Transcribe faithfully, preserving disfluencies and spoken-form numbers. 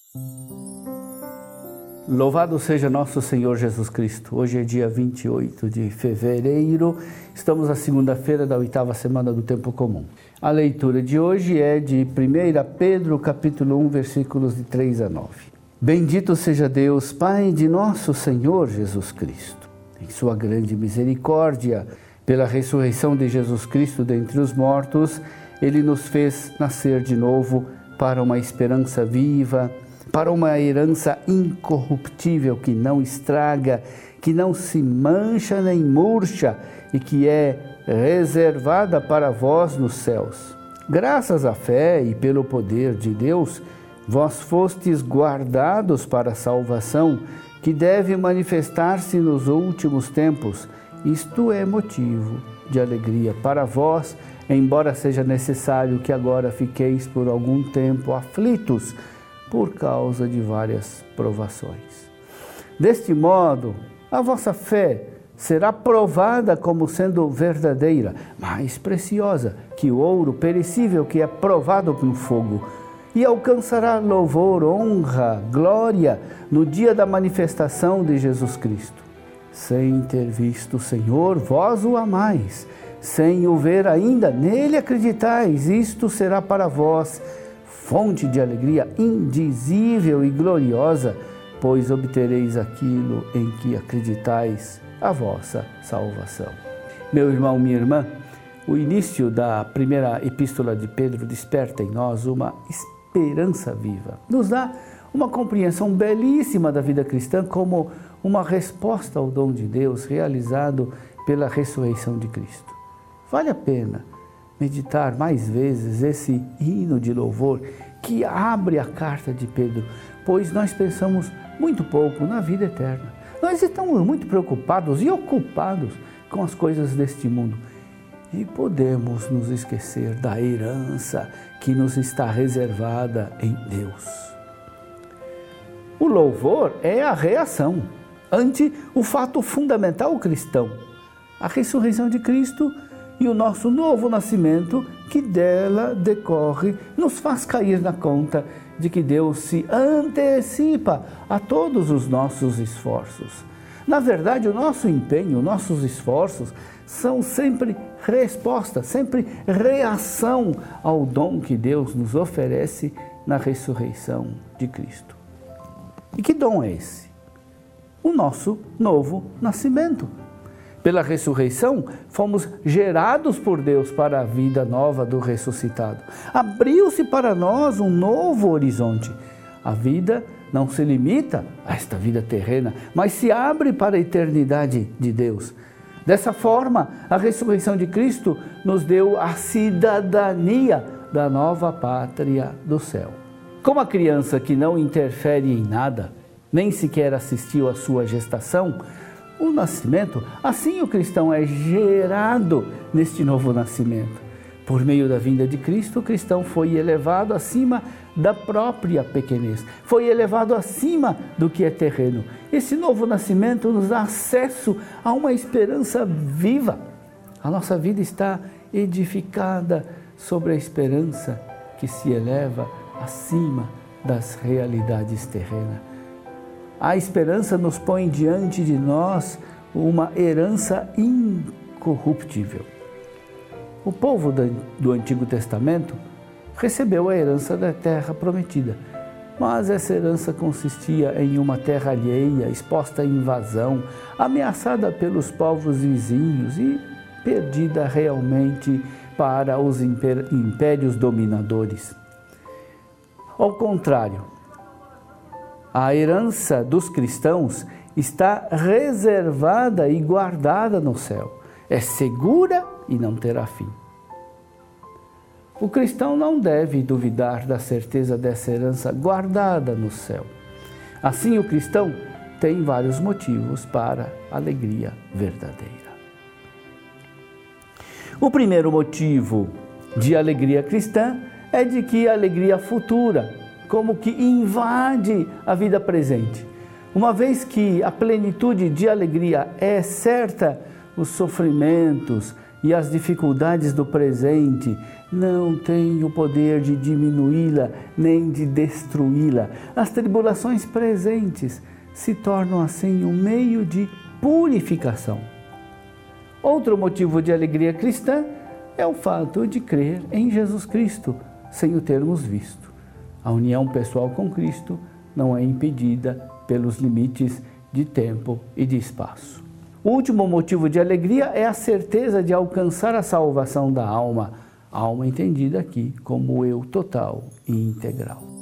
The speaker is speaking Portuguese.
Louvado seja nosso Senhor Jesus Cristo. Hoje é dia vinte e oito de fevereiro, estamos na segunda-feira da oitava semana do Tempo Comum. A leitura de hoje é de primeira Pedro, capítulo um, versículos de três a nove. Bendito seja Deus, Pai de nosso Senhor Jesus Cristo. Em sua grande misericórdia, pela ressurreição de Jesus Cristo dentre os mortos, Ele nos fez nascer de novo para uma esperança viva, para uma herança incorruptível que não estraga, que não se mancha nem murcha e que é reservada para vós nos céus. Graças à fé e pelo poder de Deus, vós fostes guardados para a salvação que deve manifestar-se nos últimos tempos. Isto é motivo de alegria para vós, embora seja necessário que agora fiqueis por algum tempo aflitos, por causa de várias provações. Deste modo, a vossa fé será provada como sendo verdadeira, mais preciosa que o ouro perecível que é provado com fogo, e alcançará louvor, honra, glória no dia da manifestação de Jesus Cristo. Sem ter visto o Senhor, vós o amais, sem o ver ainda, nele acreditais, isto será para vós fonte de alegria indizível e gloriosa, pois obtereis aquilo em que acreditais, a vossa salvação. Meu irmão, minha irmã, o início da primeira epístola de Pedro desperta em nós uma esperança viva. Nos dá uma compreensão belíssima da vida cristã como uma resposta ao dom de Deus realizado pela ressurreição de Cristo. Vale a pena meditar mais vezes esse hino de louvor que abre a carta de Pedro, pois nós pensamos muito pouco na vida eterna. Nós estamos muito preocupados e ocupados com as coisas deste mundo e podemos nos esquecer da herança que nos está reservada em Deus. O louvor é a reação ante o fato fundamental cristão, a ressurreição de Cristo e o nosso novo nascimento, que dela decorre, nos faz cair na conta de que Deus se antecipa a todos os nossos esforços. Na verdade, o nosso empenho, nossos esforços são sempre resposta, sempre reação ao dom que Deus nos oferece na ressurreição de Cristo. E que dom é esse? O nosso novo nascimento. Pela ressurreição, fomos gerados por Deus para a vida nova do ressuscitado. Abriu-se para nós um novo horizonte. A vida não se limita a esta vida terrena, mas se abre para a eternidade de Deus. Dessa forma, a ressurreição de Cristo nos deu a cidadania da nova pátria do céu. Como a criança que não interfere em nada, nem sequer assistiu à sua gestação, o nascimento, assim o cristão é gerado neste novo nascimento. Por meio da vinda de Cristo, o cristão foi elevado acima da própria pequenez, foi elevado acima do que é terreno. Esse novo nascimento nos dá acesso a uma esperança viva. A nossa vida está edificada sobre a esperança que se eleva acima das realidades terrenas. A esperança nos põe diante de nós uma herança incorruptível. O povo do Antigo Testamento recebeu a herança da terra prometida, mas essa herança consistia em uma terra alheia, exposta à invasão, ameaçada pelos povos vizinhos e perdida realmente para os impérios dominadores. Ao contrário, a herança dos cristãos está reservada e guardada no céu. É segura e não terá fim. O cristão não deve duvidar da certeza dessa herança guardada no céu. Assim, o cristão tem vários motivos para alegria verdadeira. O primeiro motivo de alegria cristã é de que a alegria futura, como que invade a vida presente. Uma vez que a plenitude de alegria é certa, os sofrimentos e as dificuldades do presente não têm o poder de diminuí-la nem de destruí-la. As tribulações presentes se tornam assim um meio de purificação. Outro motivo de alegria cristã é o fato de crer em Jesus Cristo, sem o termos visto. A união pessoal com Cristo não é impedida pelos limites de tempo e de espaço. O último motivo de alegria é a certeza de alcançar a salvação da alma, alma entendida aqui como eu total e integral.